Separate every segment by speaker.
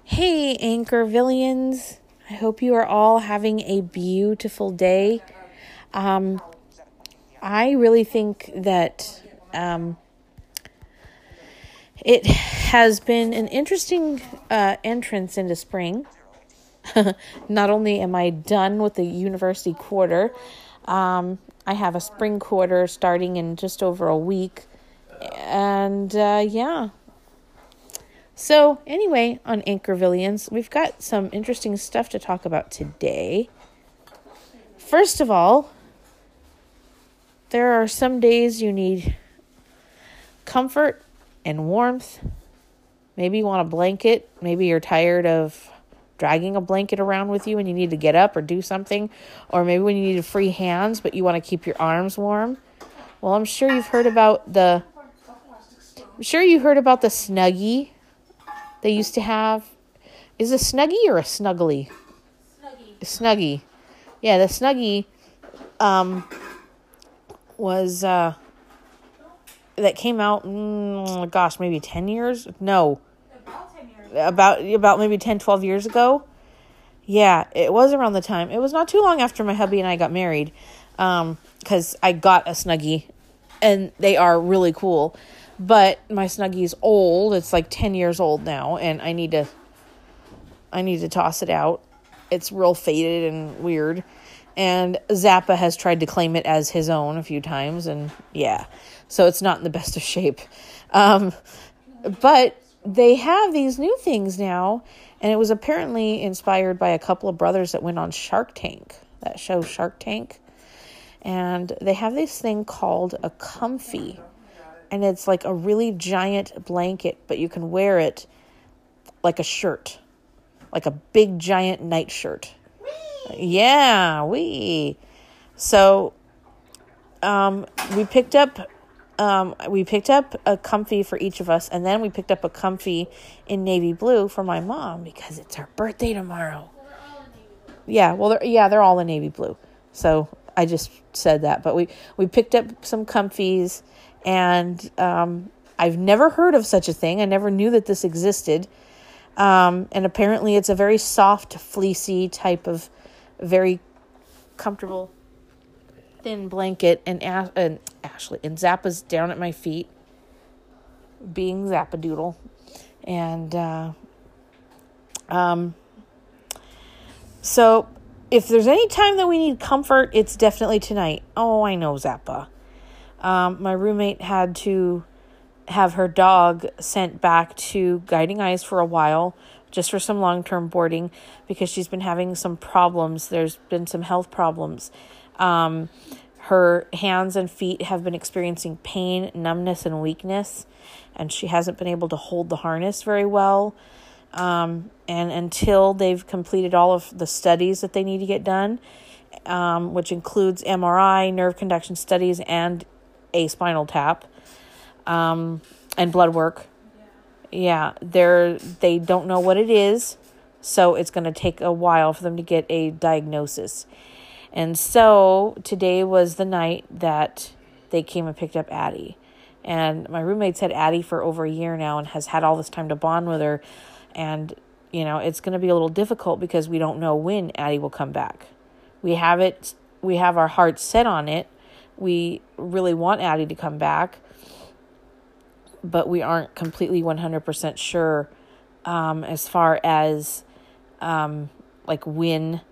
Speaker 1: Hey, Anchorvillians. I hope you are all having a beautiful day. I really think that it has been an interesting entrance into spring. Not only am I done with the university quarter, I have a spring quarter starting in just over a week. And yeah. So anyway, on Anchorvillians, we've got some interesting stuff to talk about today. First of all, there are some days you need comfort and warmth. Maybe you want a blanket. Maybe you're tired of dragging a blanket around with you and you need to get up or do something. Or maybe when you need free hands, but you want to keep your arms warm. Well, I'm sure you've heard about the Snuggie they used to have. Is it a Snuggie or a Snuggly?
Speaker 2: Snuggie.
Speaker 1: A Snuggie. Yeah, the Snuggie was that came out maybe 10 years? No.
Speaker 2: About 10 years.
Speaker 1: About maybe 10, 12 years ago. Yeah, it was around the time. It was not too long after my hubby and I got married. Because I got a Snuggie and they are really cool. But my Snuggie's old. It's like 10 years old now, and I need to toss it out. It's real faded and weird. And Zappa has tried to claim it as his own a few times, and yeah. So it's not in the best of shape. But they have these new things now, and it was apparently inspired by a couple of brothers that went on Shark Tank, that show Shark Tank. And they have this thing called a Comfy. And it's like a really giant blanket, but you can wear it like a shirt. Like a big giant night shirt. Whee! Yeah, wee. So we picked up a Comfy for each of us, and then we picked up a Comfy in navy blue for my mom because it's her birthday tomorrow.
Speaker 2: Well, they're all in navy blue.
Speaker 1: Yeah, they're all in navy blue. So I just said that, but we picked up some Comfies. And I've never heard of such a thing. I never knew that this existed. And apparently it's a very soft, fleecy type of very comfortable, thin blanket. And Zappa's down at my feet, being Zappadoodle. And so if there's any time that we need comfort, it's definitely tonight. Oh, I know, Zappa. My roommate had to have her dog sent back to Guiding Eyes for a while, just for some long-term boarding, because she's been having some problems. There's been some health problems. Her hands and feet have been experiencing pain, numbness, and weakness, and she hasn't been able to hold the harness very well. And until they've completed all of the studies that they need to get done, which includes MRI, nerve conduction studies, and a spinal tap, and blood work. Yeah, they don't know what it is, so it's going to take a while for them to get a diagnosis. And so today was the night that they came and picked up Addie. And my roommate's had Addie for over a year now and has had all this time to bond with her. And, it's going to be a little difficult because we don't know when Addie will come back. We have our hearts set on it. We really want Addie to come back, but we aren't completely 100% sure as far as when.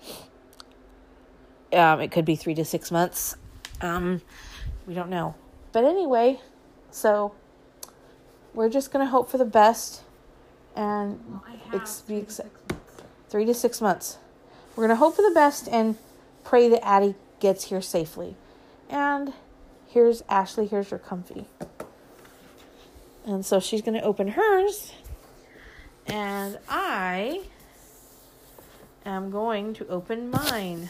Speaker 1: It could be 3 to 6 months. We don't know. But anyway, so we're just going to hope for the best and 3 to 6 months. We're going to hope for the best and pray that Addie gets here safely. And here's Ashley. Here's your Comfy. And so she's going to open hers. And I am going to open mine.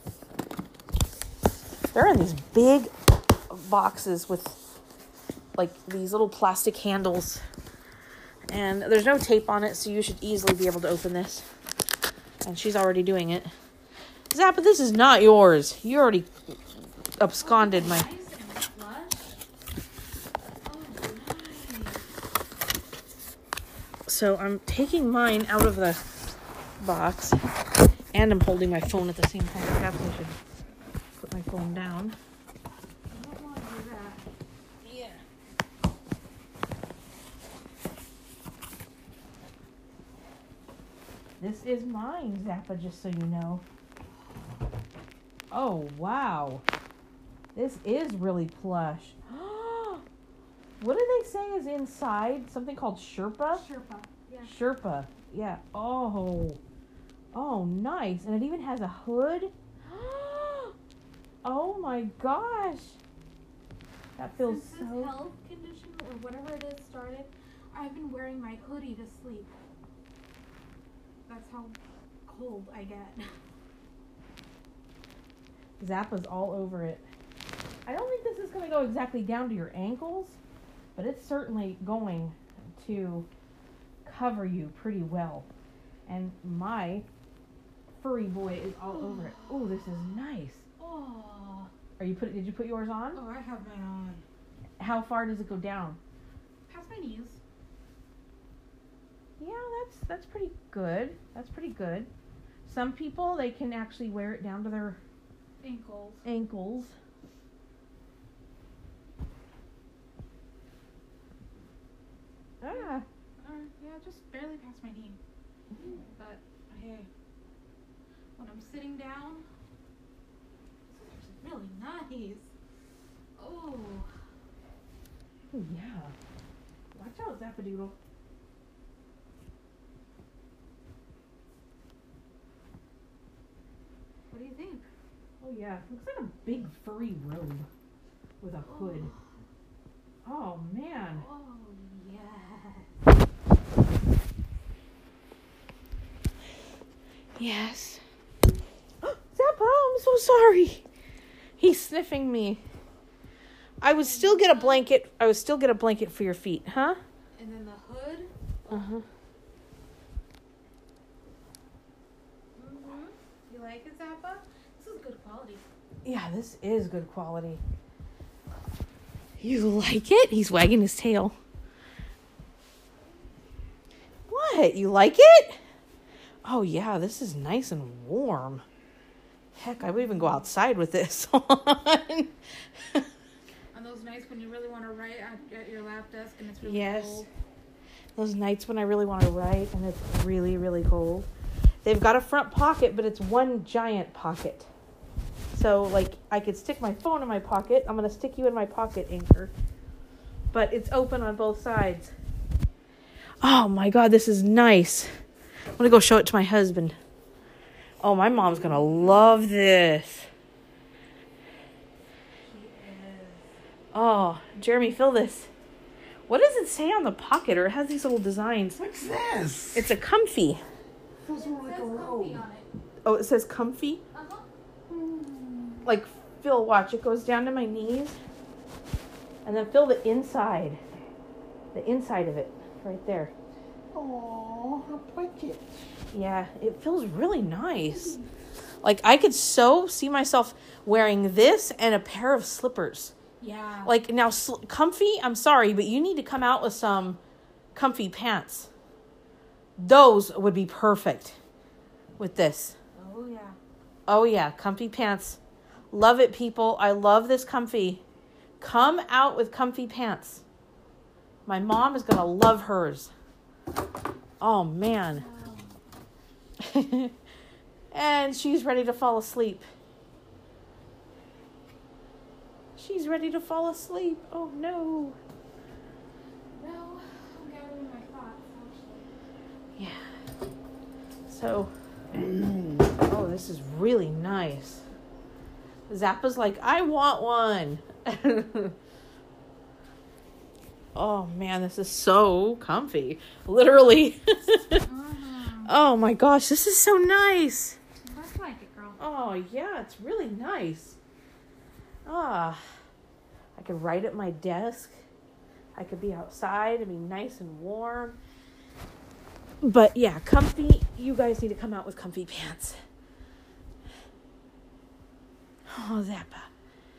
Speaker 1: They're in these big boxes with like these little plastic handles. And there's no tape on it, so you should easily be able to open this. And she's already doing it. Zappa, this is not yours. You already absconded my... So I'm taking mine out of the box, and I'm holding my phone at the same time. Perhaps I should put my phone down.
Speaker 2: I don't want to do that.
Speaker 1: Yeah. This is mine, Zappa, just so you know. Oh, wow. This is really plush. What do they say is inside? Something called Sherpa?
Speaker 2: Sherpa. Yeah.
Speaker 1: Sherpa. Yeah. Oh. Oh, nice. And it even has a hood. Oh my gosh. That feels
Speaker 2: Since this
Speaker 1: so...
Speaker 2: health condition or whatever it is started, I've been wearing my hoodie to sleep. That's how cold I get.
Speaker 1: Zappa's all over it. I don't think this is going to go exactly down to your ankles, but it's certainly going to cover you pretty well. And my furry boy is all over it. Oh, this is nice.
Speaker 2: Oh.
Speaker 1: Did you put yours on?
Speaker 2: Oh, I have mine on.
Speaker 1: How far does it go down?
Speaker 2: Past my knees.
Speaker 1: Yeah, that's pretty good. That's pretty good. Some people, they can actually wear it down to their ankles. Ah.
Speaker 2: Yeah, just barely past my knee. But hey, when I'm sitting down, this is really nice. Oh.
Speaker 1: Oh yeah. Watch out, Zappadoodle.
Speaker 2: What do you think?
Speaker 1: Oh yeah, looks like a big furry robe with a hood. Oh man.
Speaker 2: Oh yes.
Speaker 1: Yes. Zappa, I'm so sorry. He's sniffing me. I would still get a blanket. For your feet, huh?
Speaker 2: And then the hood.
Speaker 1: Uh-huh.
Speaker 2: Mhm. You like it, Zappa? This is good quality.
Speaker 1: Yeah, this is good quality. You like it? He's wagging his tail. What? You like it? Oh, yeah, this is nice and warm. Heck, I would even go outside with this on.
Speaker 2: On those nights when you really want to write at your lap desk and it's really
Speaker 1: Yes.
Speaker 2: cold.
Speaker 1: Those nights when I really want to write and it's really, really cold. They've got a front pocket, but it's one giant pocket. So, like, I could stick my phone in my pocket. I'm going to stick you in my pocket, Anchor. But it's open on both sides. Oh, my God, this is nice. I'm going to go show it to my husband. Oh, my mom's going to love this. Oh, Jeremy, feel this. What does it say on the pocket? Or it has these little designs.
Speaker 3: What's this?
Speaker 1: It's a comfy.
Speaker 3: Feels more like a
Speaker 2: comfy
Speaker 3: robe.
Speaker 2: on it.
Speaker 1: Oh, it says comfy?
Speaker 2: Uh-huh.
Speaker 1: Like, Phil, watch. It goes down to my knees. And then feel the inside. The inside of it. Right there.
Speaker 3: Aww, a blanket.
Speaker 1: Yeah, it feels really nice. Like, I could so see myself wearing this and a pair of slippers.
Speaker 2: Yeah.
Speaker 1: Like, now, comfy, I'm sorry, but you need to come out with some comfy pants. Those would be perfect with this.
Speaker 2: Oh, yeah.
Speaker 1: Oh, yeah, comfy pants. Love it, people. I love this comfy. Come out with comfy pants. My mom is going to love hers. Oh, man. And she's ready to fall asleep. She's ready to fall asleep. Oh, no.
Speaker 2: No, I'm gathering my thoughts, actually.
Speaker 1: Yeah. So, oh, this is really nice. Zappa's like, I want one. Oh, man, this is so comfy. Literally. Oh, my gosh, this is so nice.
Speaker 2: That's like it, girl.
Speaker 1: Oh, yeah, it's really nice. Ah, I could write at my desk. I could be outside. It'd be nice and warm. But, yeah, comfy. You guys need to come out with comfy pants. Oh, Zappa.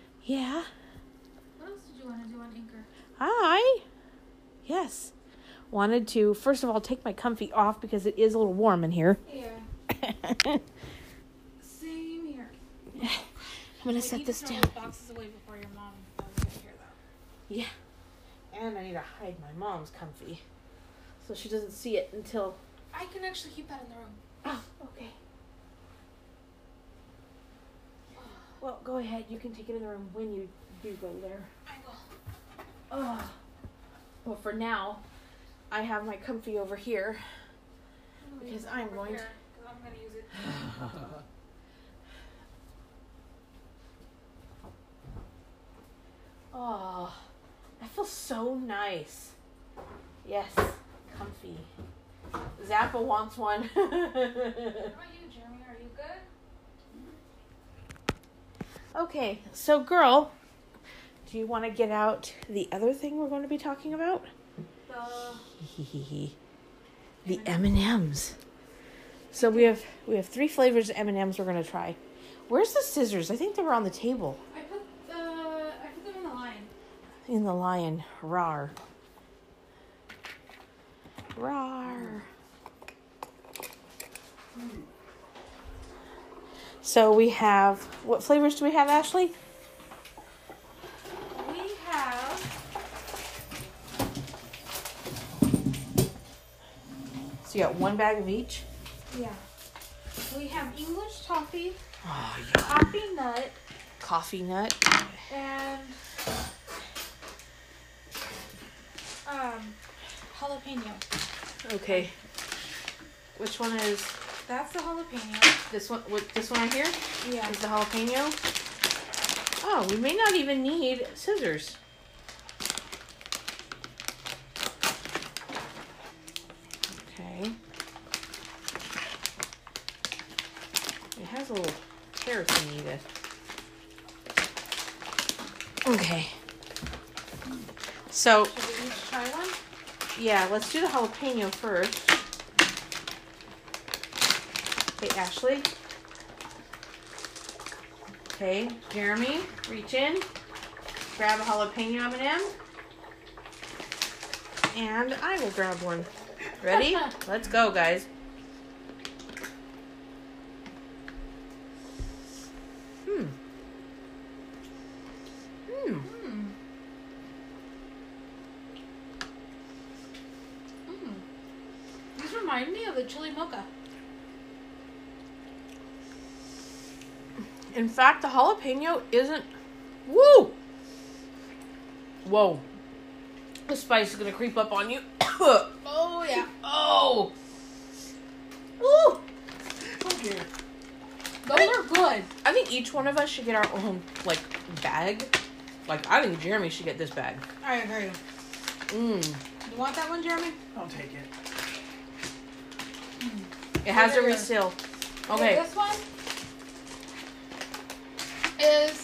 Speaker 1: Yeah?
Speaker 2: What else did you want to do on Anchor?
Speaker 1: Hi. Yes. wanted to, first of all, take my comfy off because it is a little warm in here.
Speaker 2: Yeah. Same here.
Speaker 1: I'm going to set this down.
Speaker 2: Those boxes away before your mom does get here, though.
Speaker 1: Yeah. And I need to hide my mom's comfy so she doesn't see it until...
Speaker 2: I can actually keep that in the room.
Speaker 1: Oh, okay. Well, go ahead. You can take it in the room when you do go there.
Speaker 2: I will.
Speaker 1: Oh. Well, for now, I have my comfy over here because I'm going to...
Speaker 2: Because I'm going to use it.
Speaker 1: Oh, that feels so nice. Yes, comfy. Zappa wants one.
Speaker 2: How about you, Jeremy? Are you good?
Speaker 1: Okay, so girl, do you want to get out the other thing we're going to be talking about? The M&Ms. So we have 3 flavors of M&Ms we're going to try. Where's the scissors? I think they were on the table.
Speaker 2: I put them in the line.
Speaker 1: In the lion. Rawr. Rawr. So we have, what flavors do we have, Ashley?
Speaker 2: We have
Speaker 1: So you got 1 bag of each?
Speaker 2: We have English toffee,
Speaker 1: Oh, yeah.
Speaker 2: coffee nut,
Speaker 1: Coffee nut.
Speaker 2: and jalapeno.
Speaker 1: Okay. Which one is
Speaker 2: That's the jalapeno.
Speaker 1: this one? This one right here
Speaker 2: Yeah.
Speaker 1: is the jalapeno. Oh, we may not even need scissors. Okay. It has a little carrot thingy that. Okay. So,
Speaker 2: Should we each try one?
Speaker 1: yeah, let's do the jalapeno first. Okay, Ashley. Okay, Jeremy, reach in, grab a jalapeno M&M, and I will grab one. Ready? Let's go, guys.
Speaker 2: These remind me of the chili mocha.
Speaker 1: In fact, the jalapeno isn't... Woo! Whoa. The spice is going to creep up on you.
Speaker 2: Oh, yeah.
Speaker 1: Oh! Woo!
Speaker 3: Okay.
Speaker 2: Those are good.
Speaker 1: I think each one of us should get our own, like, bag. Like, I think Jeremy should get this bag.
Speaker 2: I agree.
Speaker 1: Mmm.
Speaker 2: You want that one, Jeremy?
Speaker 3: I'll take it.
Speaker 1: It has a
Speaker 2: Here.
Speaker 1: reseal. Okay.
Speaker 2: This one is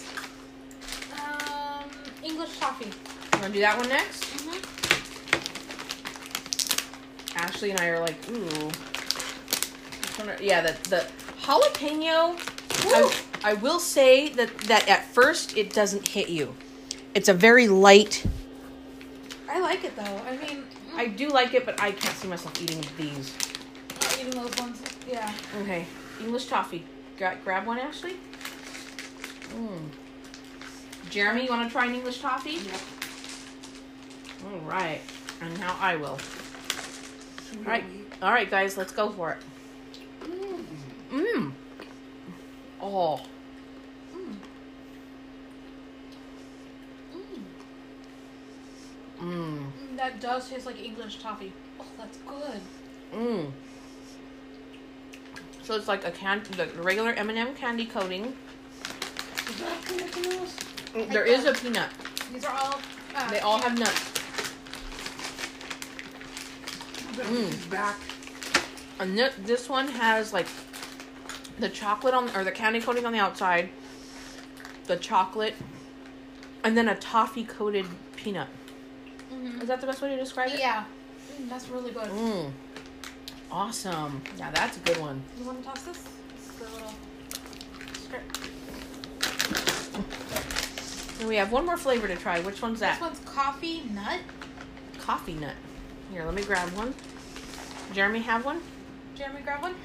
Speaker 2: English toffee.
Speaker 1: You want to do that one next?
Speaker 2: Mm-hmm.
Speaker 1: Ashley and I are like, ooh. Which one yeah, the jalapeno, I will say that at first it doesn't hit you. It's a very light...
Speaker 2: I like it, though. I mean,
Speaker 1: I do like it, but I can't see myself eating these.
Speaker 2: not eating those ones. Yeah.
Speaker 1: Okay, English toffee. Grab one, Ashley. Jeremy, you want to try an English toffee?
Speaker 3: Yep.
Speaker 1: All right, and now I will. All right, guys, let's go for it. Oh.
Speaker 2: That does taste like English toffee. Oh, that's good.
Speaker 1: So it's like the regular M&M candy coating.
Speaker 3: Is that peanut in this?
Speaker 1: There is a peanut.
Speaker 2: These are all.
Speaker 1: They all have nuts.
Speaker 3: He's back.
Speaker 1: And this one has like the chocolate or the candy coating on the outside, the chocolate, and then a toffee coated peanut.
Speaker 2: Mm-hmm.
Speaker 1: Is that the best way to describe it?
Speaker 2: Yeah. That's really good.
Speaker 1: Awesome. Yeah, that's a good one.
Speaker 2: You want to toss this? This is the little strip.
Speaker 1: And we have one more flavor to try. Which one's that?
Speaker 2: This one's coffee nut.
Speaker 1: Coffee nut. Here, let me grab one. Jeremy, have one?
Speaker 2: Jeremy, grab one.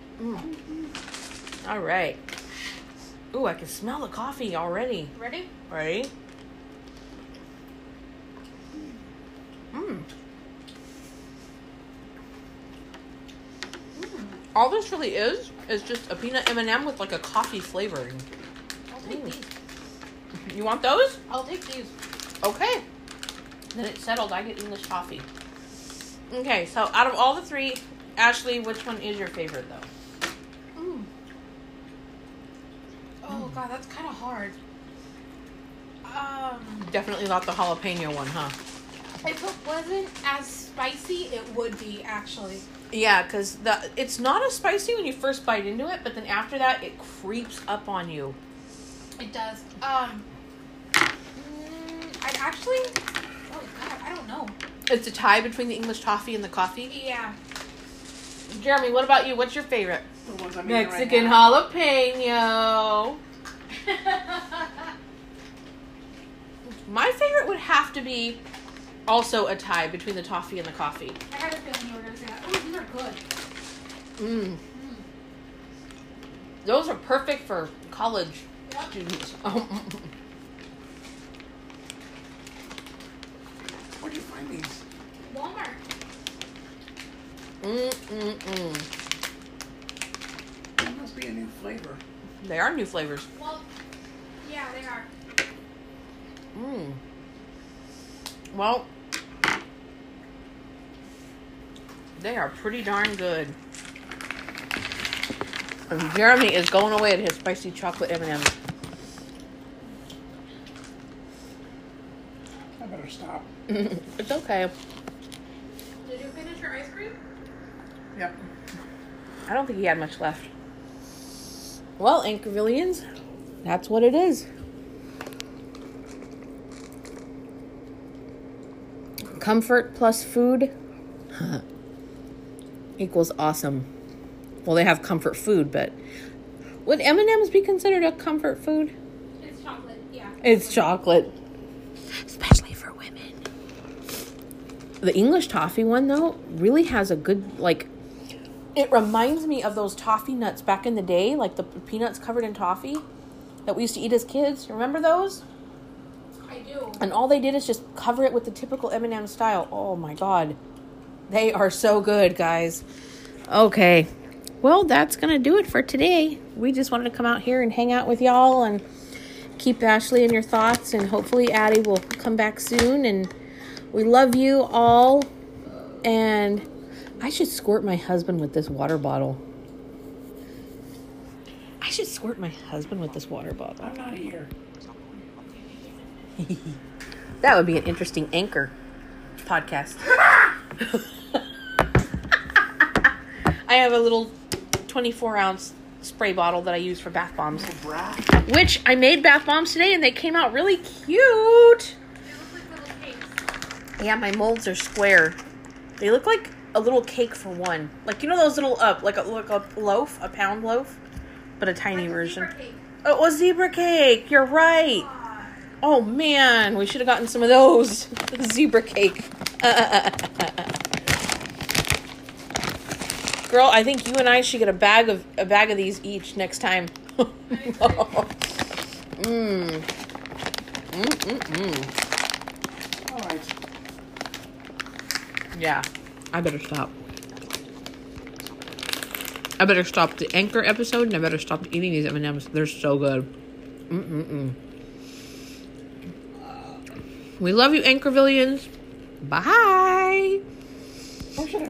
Speaker 1: All right. Ooh, I can smell the coffee already.
Speaker 2: Ready?
Speaker 1: Ready? All this really is just a peanut M&M with like a coffee flavoring.
Speaker 2: I'll take these.
Speaker 1: You want those?
Speaker 2: I'll take these.
Speaker 1: Okay. Then it's settled. I get English toffee. Okay, so out of all the three, Ashley, which one is your favorite though?
Speaker 2: Oh god, that's kind of hard.
Speaker 1: Definitely not the jalapeno one, huh?
Speaker 2: If it wasn't as spicy, it would be actually.
Speaker 1: Yeah, because it's not as spicy when you first bite into it, but then after that, it creeps up on you.
Speaker 2: It does. I'd actually. Oh god, I don't know.
Speaker 1: It's a tie between the English toffee and the coffee.
Speaker 2: Yeah.
Speaker 1: Jeremy, what about you? What's your favorite?
Speaker 3: The ones I'm eating
Speaker 1: Mexican
Speaker 3: right now.
Speaker 1: jalapeno. My favorite would have to be also a tie between the toffee and the coffee.
Speaker 2: I had a feeling you were gonna say that. Oh, these are good.
Speaker 1: Those are perfect for college
Speaker 2: Yep.
Speaker 1: students.
Speaker 3: Where'd you find these?
Speaker 2: Walmart.
Speaker 3: That must be a new flavor.
Speaker 1: They are new flavors.
Speaker 2: Well, yeah, they are.
Speaker 1: Well, they are pretty darn good. And Jeremy is going away at his spicy chocolate M&Ms.
Speaker 3: I better stop.
Speaker 1: It's okay.
Speaker 2: Did you finish your ice cream?
Speaker 3: Yep.
Speaker 1: I don't think he had much left. Well, Anchorvillians, that's what it is. Comfort plus food equals awesome. Well, they have comfort food, but would M&Ms be considered a comfort food?
Speaker 2: It's chocolate, yeah.
Speaker 1: It's chocolate. Especially for women. The English toffee one, though, really has a good, like, it reminds me of those toffee nuts back in the day, like the peanuts covered in toffee that we used to eat as kids. Remember those?
Speaker 2: I do.
Speaker 1: And all they did is just cover it with the typical M&M style. Oh my God. They are so good, guys. Okay. Well, that's going to do it for today. We just wanted to come out here and hang out with y'all and keep Ashley in your thoughts. And hopefully Addie will come back soon. And we love you all. And I should squirt my husband with this water bottle. I should squirt my husband with this water bottle.
Speaker 3: I'm not here.
Speaker 1: That would be an interesting anchor podcast. I have a little 24-ounce spray bottle that I use for bath bombs.
Speaker 3: Little brat.
Speaker 1: Which I made bath bombs today and they came out really cute.
Speaker 2: They look like little cakes.
Speaker 1: Yeah, my molds are square. They look like a little cake for one. Like, you know those little, like a loaf, a pound loaf? But a tiny
Speaker 2: Like a
Speaker 1: version.
Speaker 2: zebra cake.
Speaker 1: Oh, a zebra cake. You're right. Oh, man. We should have gotten some of those. Zebra cake. Girl, I think you and I should get a bag of these each next time.
Speaker 3: All right.
Speaker 1: Yeah. I better stop. I better stop the anchor episode and I better stop eating these M&Ms. They're so good. We love you, Anchorvillians. Bye.